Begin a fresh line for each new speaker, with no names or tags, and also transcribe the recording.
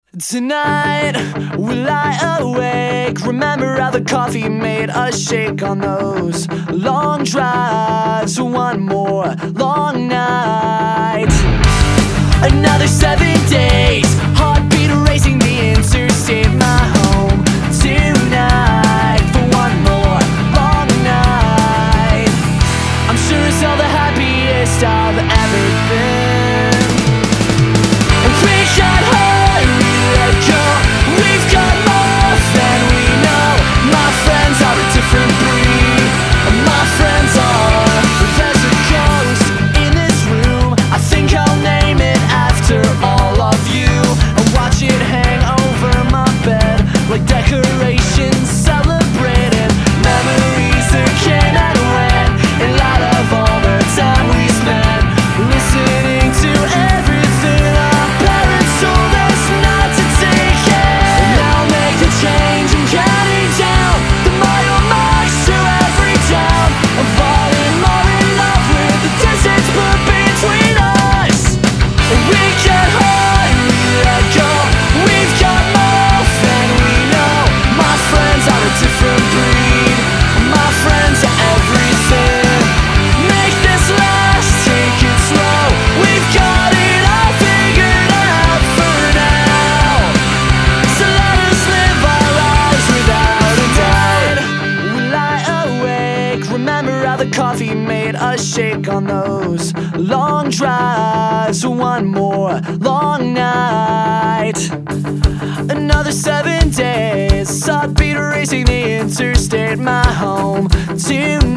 Tonight we lie awake, remember how the coffee made us shake on those long drives. One more long night, another 7 days, heartbeat racing the interstate, my home tonight for one more long night. I'm sure it's all the happiest I've ever been. And we got high, we let go, we've got more than we know. My friends are a different breed, my friends are. There's a ghost in this room, I think I'll name it after all of you, and watch it hang over my bed like decorations celebrating memories that came and went, in light of all the time we spent listening to everything our parents told us not to take it. And now make the change, I'm counting down the mile marks to every town. I'm falling more in love with the distance put between us. We get high, we let go, we've got more than we know. My friends are a different breed, my friends are everything. Make this last, take it slow, we've got it all figured out for now. So let us live our lives without a doubt. We lie awake, remember how the coffee made us shake on those long drives. One more long night, another 7 days, heartbeat racing the interstate, my home tonight.